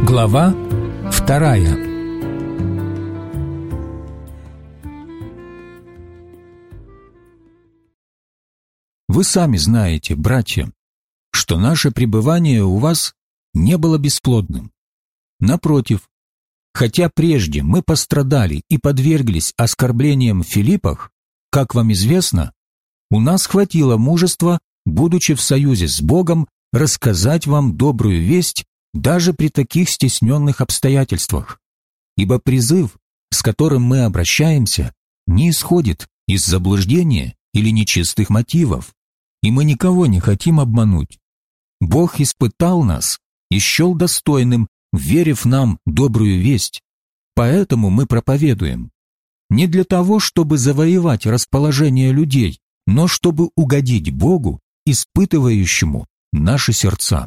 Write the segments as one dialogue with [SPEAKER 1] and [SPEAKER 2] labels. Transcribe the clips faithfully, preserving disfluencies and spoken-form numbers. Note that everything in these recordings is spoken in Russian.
[SPEAKER 1] Глава вторая. Вы сами знаете, братья, что наше пребывание у вас не было бесплодным. Напротив, хотя прежде мы пострадали и подверглись оскорблениям в Филиппах, как вам известно, у нас хватило мужества, будучи в союзе с Богом, рассказать вам добрую весть даже при таких стесненных обстоятельствах. Ибо призыв, с которым мы обращаемся, не исходит из заблуждения или нечистых мотивов, и мы никого не хотим обмануть. Бог испытал нас и счел достойным, верив нам добрую весть, поэтому мы проповедуем. Не для того, чтобы завоевать расположение людей, но чтобы угодить Богу, испытывающему наши сердца.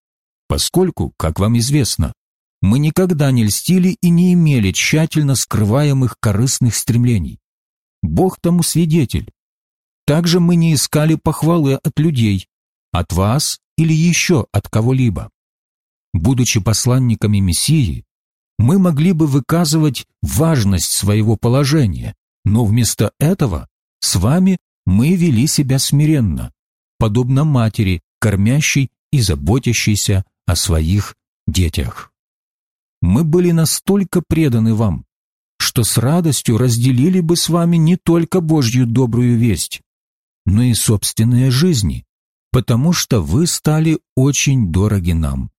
[SPEAKER 1] Поскольку, как вам известно, мы никогда не льстили и не имели тщательно скрываемых корыстных стремлений. Бог тому свидетель. Также мы не искали похвалы от людей, от вас или еще от кого-либо. Будучи посланниками Мессии, мы могли бы выказывать важность своего положения, но вместо этого с вами мы вели себя смиренно, подобно матери, кормящей и заботящейся о своих детях. Мы были настолько преданы вам, что с радостью разделили бы с вами не только Божью добрую весть, но и собственные жизни, потому что вы стали очень дороги нам.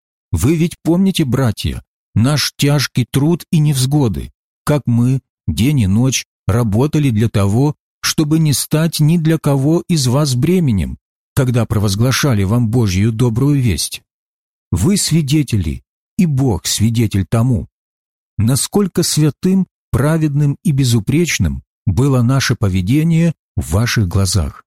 [SPEAKER 1] Вы ведь помните, братья, наш тяжкий труд и невзгоды, как мы день и ночь работали для того, чтобы не стать ни для кого из вас бременем, когда провозглашали вам Божью добрую весть. Вы свидетели, и Бог свидетель тому, насколько святым, праведным и безупречным было наше поведение в ваших глазах.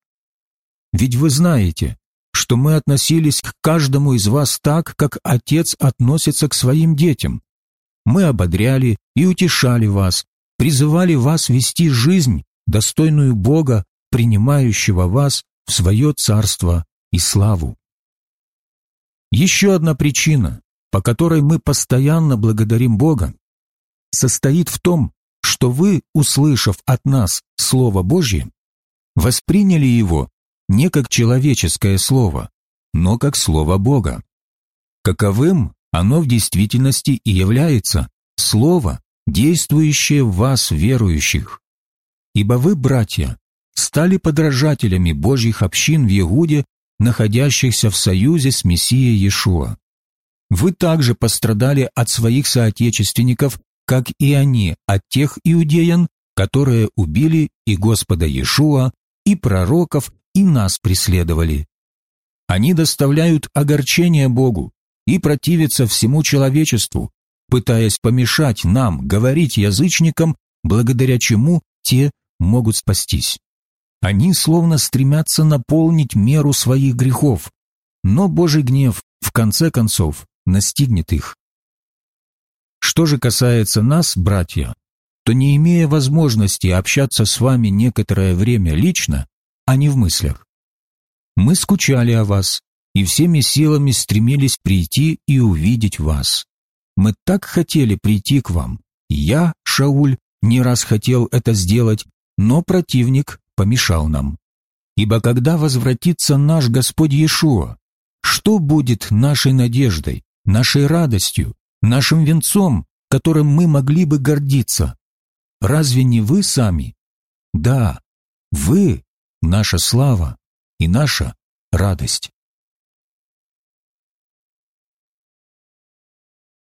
[SPEAKER 1] Ведь вы знаете, что мы относились к каждому из вас так, как отец относится к своим детям. Мы ободряли и утешали вас, призывали вас вести жизнь, достойную Бога, принимающего вас в свое царство и славу. Еще одна причина, по которой мы постоянно благодарим Бога, состоит в том, что вы, услышав от нас Слово Божье, восприняли его не как человеческое слово, но как Слово Бога. Каковым оно в действительности и является, Слово, действующее в вас, верующих. Ибо вы, братья, стали подражателями Божьих общин в Иуде, находящихся в союзе с Мессией Иешуа. Вы также пострадали от своих соотечественников, как и они от тех иудеян, которые убили и Господа Иешуа, и пророков, и нас преследовали. Они доставляют огорчение Богу и противятся всему человечеству, пытаясь помешать нам говорить язычникам, благодаря чему те могут спастись. Они словно стремятся наполнить меру своих грехов, но Божий гнев, в конце концов, настигнет их. Что же касается нас, братья, то не имея возможности общаться с вами некоторое время лично, а не в мыслях, мы скучали о вас и всеми силами стремились прийти и увидеть вас. Мы так хотели прийти к вам. Я, Шауль, не раз хотел это сделать, но противник помешал нам. Ибо когда возвратится наш Господь Иешуа, что будет нашей надеждой, нашей радостью, нашим венцом, которым мы могли бы гордиться? Разве не вы сами? Да, вы — наша слава и наша радость.